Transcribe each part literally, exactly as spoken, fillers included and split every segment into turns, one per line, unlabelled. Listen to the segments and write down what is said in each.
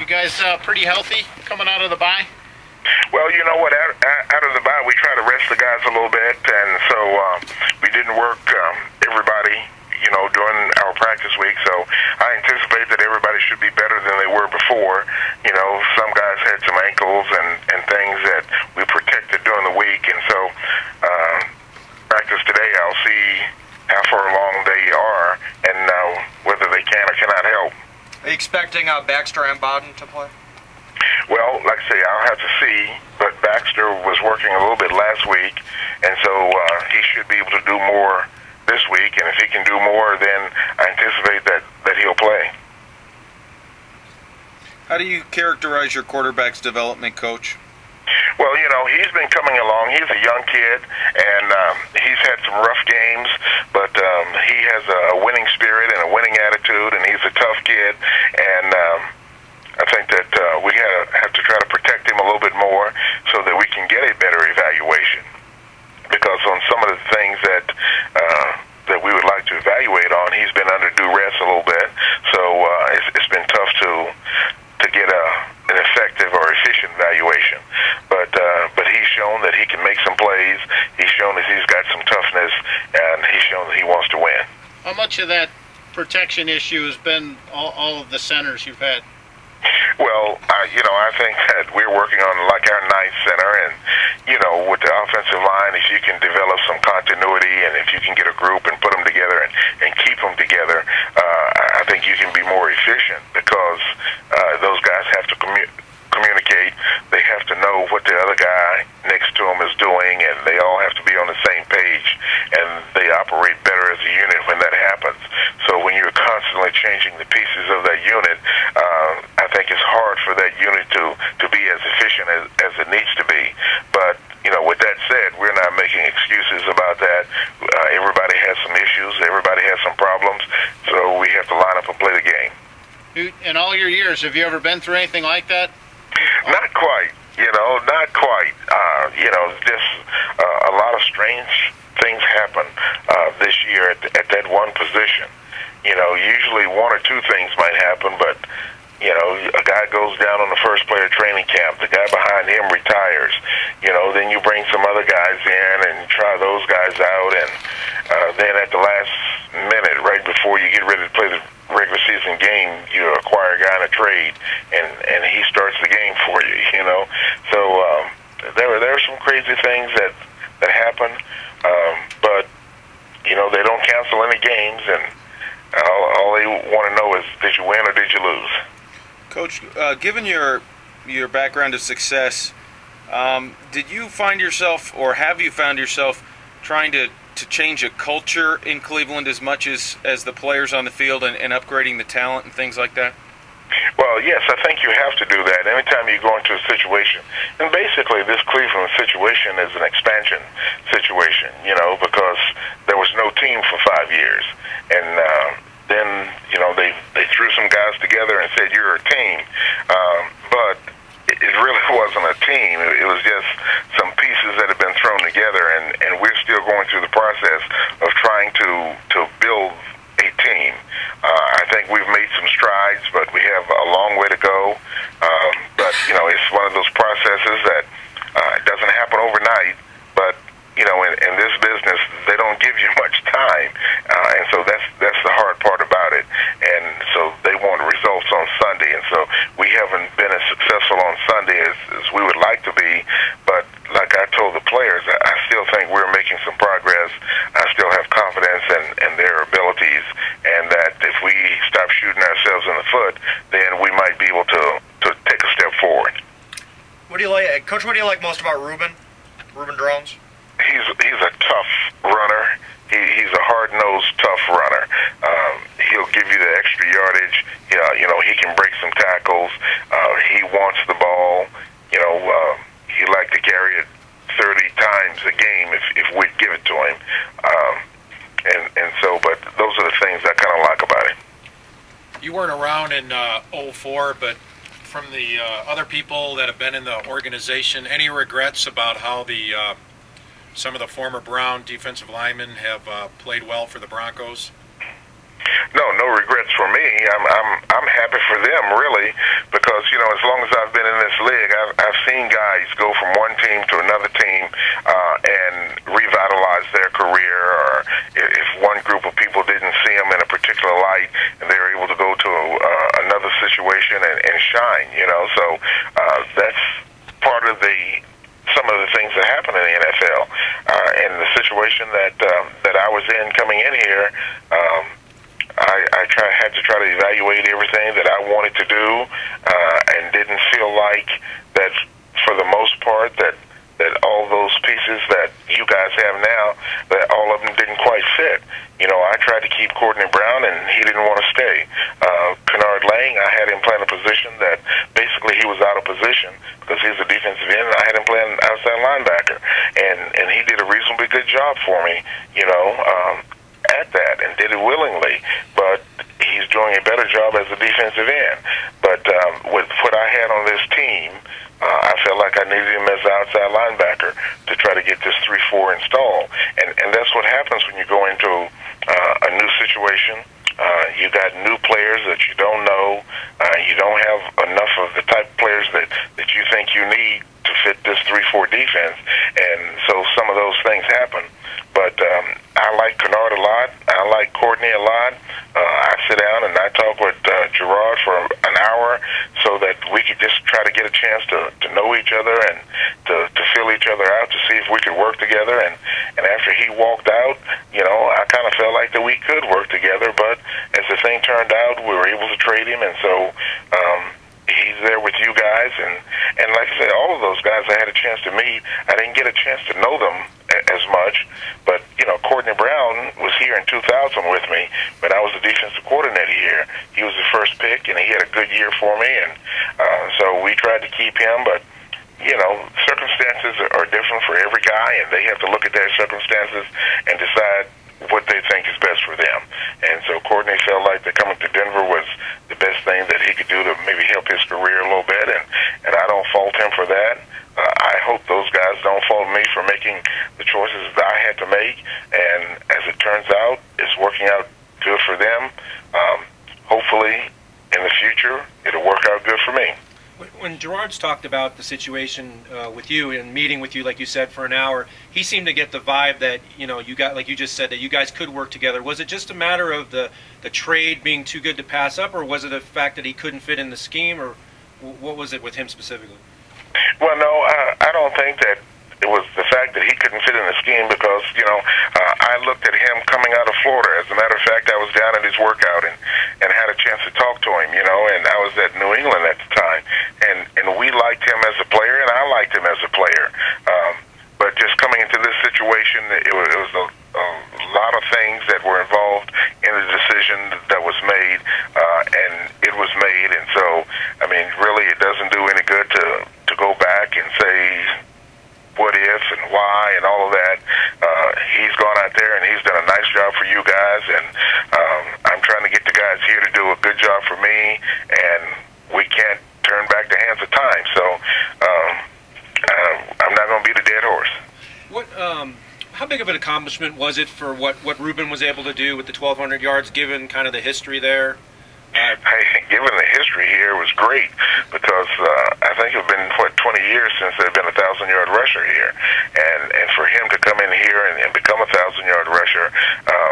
guys uh, pretty healthy coming out of the bye?
Well, you know what? Out, out of the bye, we try to rest the guys a little bit, and so uh, we didn't work um, everybody, you know, during our practice week. So I anticipate that everybody should be better than they were before. You know, some guys had some ankles and, and things that we protected during the week, and so uh, practice today, I'll see how far along they are and uh, whether they can or cannot help.
Are you expecting uh, Baxter and Bowden to play?
Well, like I say, I'll have to see, but Baxter was working a little bit last week, and so uh, he should be able to do more this week, and if he can do more, then I anticipate that, that he'll play.
How do you characterize your quarterback's development, Coach?
Well, you know, he's been coming along. He's a young kid, and um, he's had some rough games, but um, he has a winning spirit and a winning attitude, and he's a tough kid, and um, I think that uh, we have, have to try to protect him a little bit more so that we can get a better evaluation. Because on some of the things that uh, that we would like to evaluate on, he's been under duress a little bit. So uh, it's, it's been tough to to get a, an effective or efficient evaluation. But uh, but he's shown that he can make some plays. He's shown that he's got some toughness, and he's shown that he wants to win.
How much of that protection issue has been all, all of the centers you've had?
Well, uh, you know, I think that we're working on like our ninth center, and you know, with the offensive line, if you can develop some continuity, and if you can get a group and put them together and, and keep them together, uh, I think you can be more efficient because uh, those guys have to commu- communicate. They have to know what the other guy next to them is doing, and they all have to be on the same page, and they operate better as a unit when that happens. So when you're constantly changing the pieces of that unit, uh, I think it's hard for that unit to, to be as efficient as, as it needs to be. But, you know, with that said, we're not making excuses about that. Uh, everybody has some issues. Everybody has some problems. So we have to line up and play the game.
In all your years, have you ever been through anything like that?
Not quite. You know, not quite. Uh, you know, just uh, a lot of strange things happen uh, this year at, at that one position. You know, usually one or two things might happen, but you know, a guy goes down on the first player training camp. The guy behind him retires. You know, then you bring some other guys in and try those guys out, and uh, then at the last minute, right before you get ready to play the regular season game, you acquire a guy in a trade, and and he starts the game for you. You know, so um, there there are some crazy things that that happen, um, but you know, they don't cancel any games, and all, all they want to know is, did you win or did you lose?
Coach, uh, given your your background of success, um, did you find yourself, or have you found yourself, trying to, to change a culture in Cleveland as much as, as the players on the field and, and upgrading the talent and things like that?
Well, yes, I think you have to do that anytime you go into a situation. And basically, this Cleveland situation is an expansion situation, you know, because there was no team for five years. And uh, then, you know, they, they threw some guys together and said, you're a team. Um, but it, it really wasn't a team. It, it was just some pieces that have been thrown together, and, and we're still going through the process of trying to, to build a team. Uh, I think we've made some strides, but we have a long way to go. Um, but, you know, it's one of those processes that uh, it doesn't happen overnight, but you know, in, in this business, they don't give you much time, uh, and so that's that's the hard part about it. And so they want results on Sunday, and so we haven't been as successful on Sunday as, as we would like to be. But like I told the players, I, I still think we're making some progress. I still have confidence in, in their abilities, and that if we stop shooting ourselves in the foot, then we might be able to, to take a step forward.
What do you like, Coach? What do you like most about Ruben? Ruben Drones?
He's he's a tough runner. He, he's a hard-nosed, tough runner. Um, he'll give you the extra yardage. Uh, you know, he can break some tackles. Uh, he wants the ball. You know, uh, he like to carry it thirty times a game if if we'd give it to him. Um, and and so, but those are the things I kind of like about him.
You weren't around in uh, oh four, but from the uh, other people that have been in the organization, any regrets about how the uh, some of the former Brown defensive linemen have uh, played well for the Broncos?
No, no regrets for me. I'm I'm I'm happy for them, really, because you know, as long as I've been in this league, I've I've seen guys go from one team to another team uh, and revitalize their career, or if if one group of people didn't see them in a particular light, and they were able to go to uh, another situation and, and shine. You know, so uh, that's part of the some of the things that happen in the N F L. Uh, and the situation that um, that I was in coming in here. Um, I, I try, had to try to evaluate everything that I wanted to do, uh, and didn't feel like that, for the most part, that that all those pieces that you guys have now, that all of them didn't quite fit. You know, I tried to keep Courtney Brown, and he didn't want to stay. Uh, Kennard Lang, I had him playing a position that basically he was out of position because he's a defensive end, and I had him playing outside linebacker, and and he did a reasonably good job for me. You know. Um, at that and did it willingly, but he's doing a better job as a defensive end. But um, with what I had on this team, uh, I felt like I needed him as an outside linebacker to try to get this three four installed. And, and that's what happens when you go into uh, a new situation. Uh, you got new players that you don't know. Uh, you don't have enough of the type of players that, that you think you need to fit this three four defense. And so some of those things happen. But um, I like Kennard a lot. I like Courtney a lot. Uh, I sit down and I talk with uh, Gerard for an hour so that we could just try to get a chance to, to know each other and to, to feel each other out, to see if we could work together. And, and after he walked out, you know, I kind of felt like that we could work together. But as the thing turned out, we were able to trade him. And so um, he's there with you guys. And, and like I said, all of those guys I had a chance to meet, I didn't get a chance to know them as much, but you know, Courtney Brown was here in two thousand with me, but I was the defensive coordinator here. He was the first pick, and he had a good year for me, and uh, so we tried to keep him. But you know, circumstances are different for every guy, and they have to look at their circumstances and decide what they think is best for them. And so Courtney felt like that coming to Denver was the best thing that he could do to maybe help his career a little bit, and and I don't fault him for that. Uh, I hope those guys don't fault me for making the choices that I had to make, and as it turns out, it's working out good for them. Um, hopefully, in the future, it'll work out good for me.
When Gerard's talked about the situation uh, with you and meeting with you, like you said, for an hour, he seemed to get the vibe that, you know, you got, like you just said, that you guys could work together. Was it just a matter of the, the trade being too good to pass up, or was it a fact that he couldn't fit in the scheme, or what was it with him specifically?
Well, no, uh, I don't think that it was the fact that he couldn't fit in the scheme because, you know, uh, I looked at him coming out of Florida. As a matter of fact, I was down at his workout and, and had a chance to talk to him, you know, and I was at New England at the time. And, and we liked him as a player, and I liked him as a player. Um, but just coming into this situation, it was, it was a, a lot of things that were involved in the decision that was made, uh, and it was made. And so, I mean, really, it doesn't do any good to, to go back and say what if and why and all of that. Uh, he's gone out there and he's done a nice job for you guys, and um, I'm trying to get the guys here to do a good job for me, and we can't turn back the hands of time. So um, uh, I'm not going to beat a dead horse.
What? Um, how big of an accomplishment was it for what, what Ruben was able to do with the twelve hundred yards, given kind of the history there?
Uh, hey, given the history here, it was great because uh, I think it's been, what, twenty years since there had been a thousand-yard rusher here. And, and for him to come in here and, and become a thousand-yard rusher, um,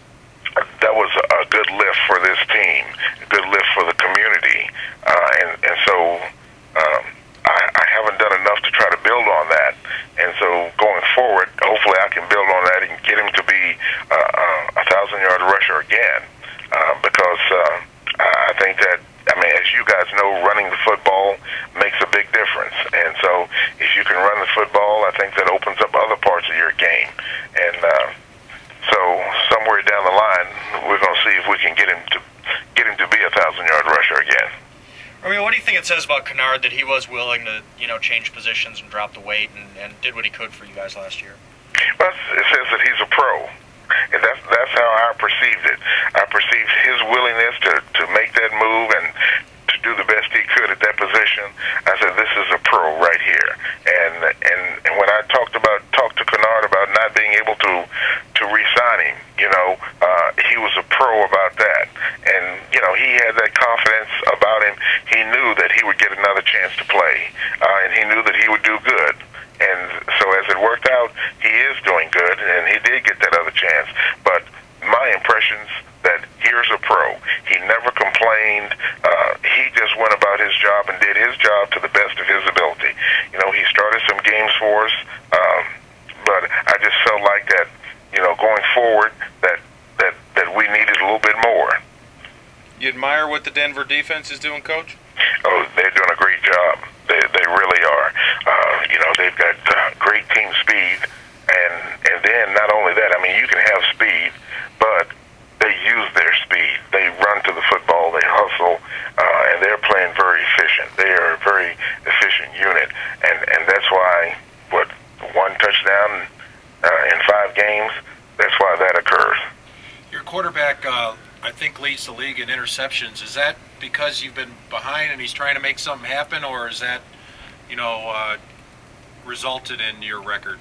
that was a good lift for this team, a good lift for the community. Uh, and, and so um, I, I haven't done enough to try to build on that. And so going forward, hopefully I can build on that and get him to be uh, uh, a thousand-yard rusher again uh, because uh, I think that, I mean, as you guys know, running the football makes a big difference. And so if you can run the football, I think that opens up other parts of your game. And uh, so somewhere down the line, we're going to see if we can get him to get him to be a thousand-yard rusher again.
I mean, what do you think it says about Kennard that he was willing to, you know, change positions and drop the weight and, and did what he could for you guys last year?
Well, it says that he's a pro. And that's that's how I perceived it. I perceived his willingness to, to make that move and to do the best he could at that position. I said, this is a pro right here. And and, and when I talked about talked to Kennard about not being able to to re-sign him, you know, uh, he was a pro about that. would get another chance to play, uh, and he knew that he would do good. And so as it worked out, he is doing good, and he did get that other chance. But my impressions that here's a pro. He never complained. Uh, he just went about his job and did his job to the best of his ability. You know, he started some games for us, um, but I just felt like that, you know, going forward, that, that, that we needed a little bit more.
You admire what the Denver defense is doing, Coach?
Oh, they're doing a great job. They, they really are. Uh, you know, they've got uh, great team speed, and and then not only that, I mean, you can have speed, but they use their speed. They run to the football, they hustle, uh, and they're playing very efficient. They are a very efficient unit, and, and that's why, what, one touchdown uh, in five games, that's why that occurs.
Your quarterback, uh, I think, leads the league in interceptions. Is that because you've been behind and he's trying to make something happen, or is that, you know, uh, resulted in your record?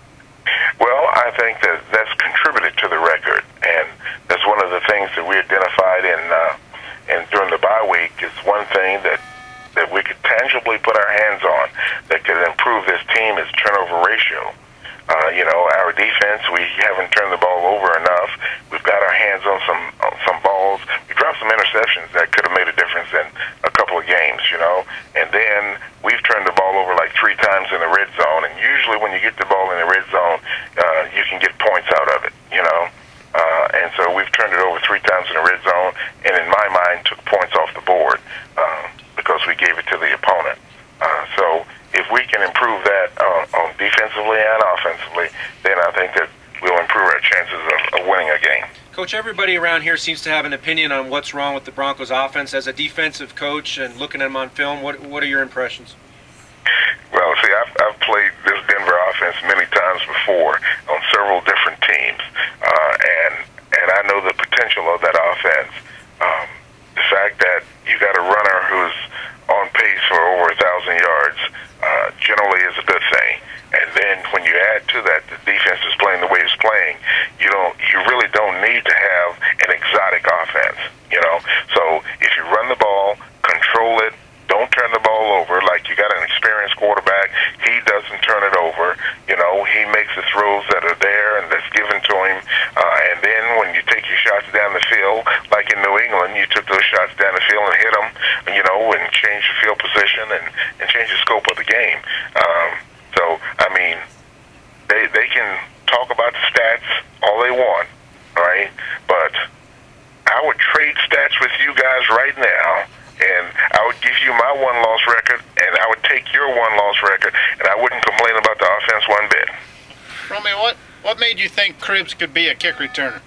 Well, I think that that's contributed to the record, and that's one of the things that we identified in, uh, in during the bye week is one thing that, that we could tangibly put our hands on that could improve this team is turnover ratio. Uh, you know, our defense, we haven't turned the ball over enough. We've got our hands on some on some balls. We dropped some interceptions that could have made a difference in a couple of games, you know. And then we've turned the ball over like three times in the red zone. And usually when you get the ball in the red zone, uh, you can get points out of it, you know. Uh, and so we've turned it over three times in the red zone, and in my mind took points off the board uh, because we gave it to the opponent. Uh, so if we can improve that uh, on defensively and offensively, then I think that we'll improve our chances of, of winning a game.
Coach, everybody around here seems to have an opinion on what's wrong with the Broncos offense. As a defensive coach and looking at them on film, what what are your impressions?
Well, see, I've, I've played this Denver offense many times before on several different teams, uh, and and I know the potential of that offense. Um, the fact that you got a runner who's on pace for over a thousand yards uh, generally is a good thing. And then when you add to that the defense is playing the way it's playing, you don't, you really don't need to have an exotic offense, you know. So if you run the ball, control it, don't turn the ball over. Like you got an experienced quarterback, he doesn't turn it over. You know, he makes the throws that are there and that's given to him. Uh, and then when you take your shots down the field, like in New England, you took those shots down the field and hit them, you know, and change the field position and, and change the scope of the game. Um, so, I mean, they they can talk about the stats all they want, right? But I would trade stats with you guys right now, and I would give you my one-loss record, and I would take your one-loss record, and I wouldn't complain about the offense one bit.
Romeo, what, what made you think Cribbs could be a kick returner?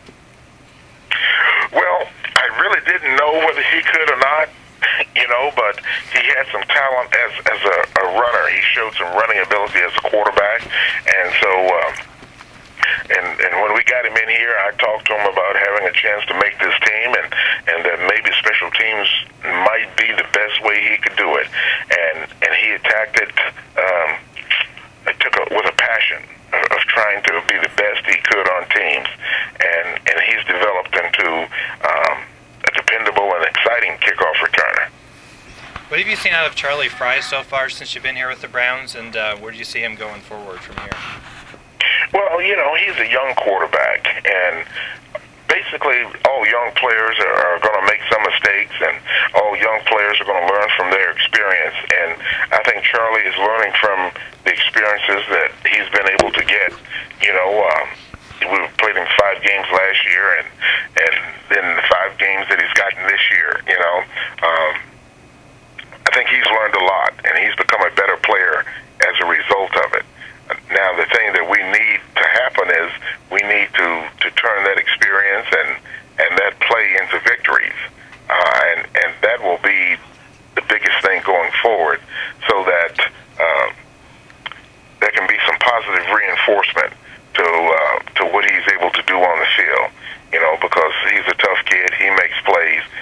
Well, I really didn't know whether he could or not, you know, but he had some talent as as a, a runner. He showed some running ability as a quarterback, and so um, and and when we got him in here, I talked to him about having a chance to make this team, and and that maybe special teams might be the best way he could do it, and and he attacked it. Um, it took a, with a passion of, of trying to be the best he could on teams, and and he's developed into um, a dependable and exciting kickoff returner.
What have you seen out of Charlie Frye so far since you've been here with the Browns, and uh, where do you see him going forward from here?
Well, you know, he's a young quarterback, and basically all young players are, are going to make some mistakes, and all young players are going to learn from their experience. And I think Charlie is learning from the experiences that he's been able to get. You know, um, we played him five games last year, and and then the five games that he's gotten this year. You know, um, I think he's learned a lot, and he's become a better player as a result of it. Now, the thing that we need to happen is we need to, to turn that experience and, and that play into victories. Uh, and, and that will be the biggest thing going forward, so that uh, there can be some positive reinforcement to, uh, to what he's able to do on the field. You know, because he's a tough kid, he makes plays,